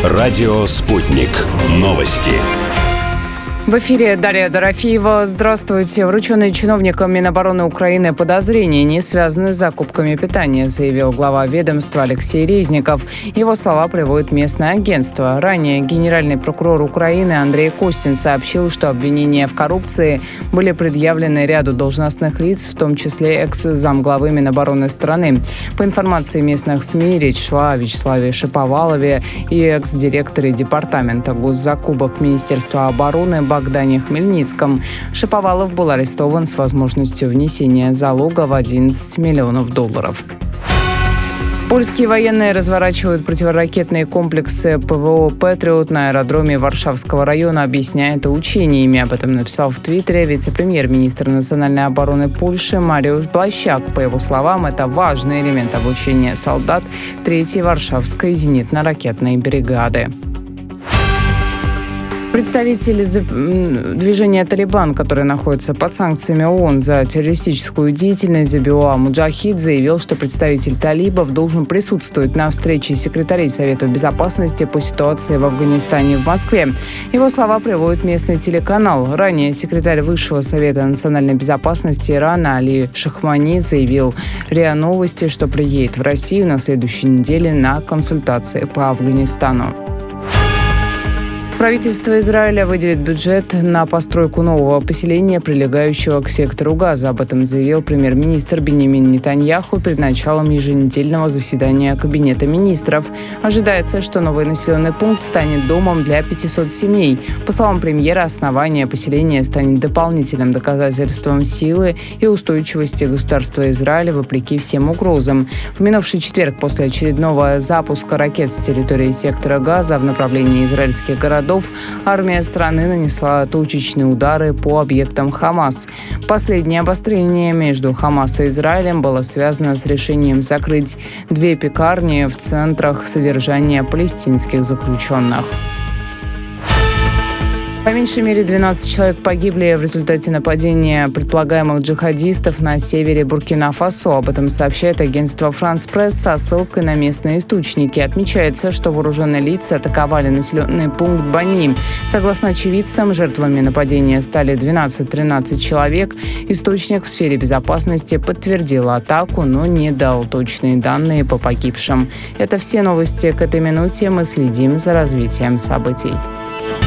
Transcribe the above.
Радио «Спутник». Новости. В эфире Дарья Дорофеева. Здравствуйте. Врученные чиновникам Минобороны Украины подозрения не связаны с закупками питания, заявил глава ведомства Алексей Резников. Его слова приводит местное агентство. Ранее генеральный прокурор Украины Андрей Костин сообщил, что обвинения в коррупции были предъявлены ряду должностных лиц, в том числе экс-замглавы Минобороны страны. По информации местных СМИ, речь шла о Вячеславе Шаповалове и экс-директоре департамента госзакупок Министерства обороны Богдане Хмельницком. Шаповалов был арестован с возможностью внесения залога в $11 миллионов. Польские военные разворачивают противоракетные комплексы ПВО «Патриот» на аэродроме Варшавского района, объясняя это учениями. Об этом написал в Твиттере вице-премьер-министр национальной обороны Польши Мариуsz Блащак. По его словам, это важный элемент обучения солдат 3-й Варшавской зенитно-ракетной бригады. Представитель движения «Талибан», который находится под санкциями ООН за террористическую деятельность, Забиула Муджахид, заявил, что представитель талибов должен присутствовать на встрече секретарей Совета безопасности по ситуации в Афганистане в Москве. Его слова приводит местный телеканал. Ранее секретарь Высшего Совета национальной безопасности Ирана Али Шахмани заявил РИА Новости, что приедет в Россию на следующей неделе на консультации по Афганистану. Правительство Израиля выделит бюджет на постройку нового поселения, прилегающего к сектору Газа. Об этом заявил премьер-министр Биньямин Нетаньяху перед началом еженедельного заседания Кабинета министров. Ожидается, что новый населенный пункт станет домом для 500 семей. По словам премьера, основание поселения станет дополнительным доказательством силы и устойчивости государства Израиля вопреки всем угрозам. В минувший четверг, после очередного запуска ракет с территории сектора Газа в направлении израильских городов, армия страны нанесла точечные удары по объектам Хамас. Последнее обострение между Хамас и Израилем было связано с решением закрыть 2 пекарни в центрах содержания палестинских заключенных. По меньшей мере 12 человек погибли в результате нападения предполагаемых джихадистов на севере Буркина-Фасо. Об этом сообщает агентство «Франс Пресс» со ссылкой на местные источники. Отмечается, что вооруженные лица атаковали населенный пункт Бани. Согласно очевидцам, жертвами нападения стали 12-13 человек. Источник в сфере безопасности подтвердил атаку, но не дал точные данные по погибшим. Это все новости к этой минуте. Мы следим за развитием событий.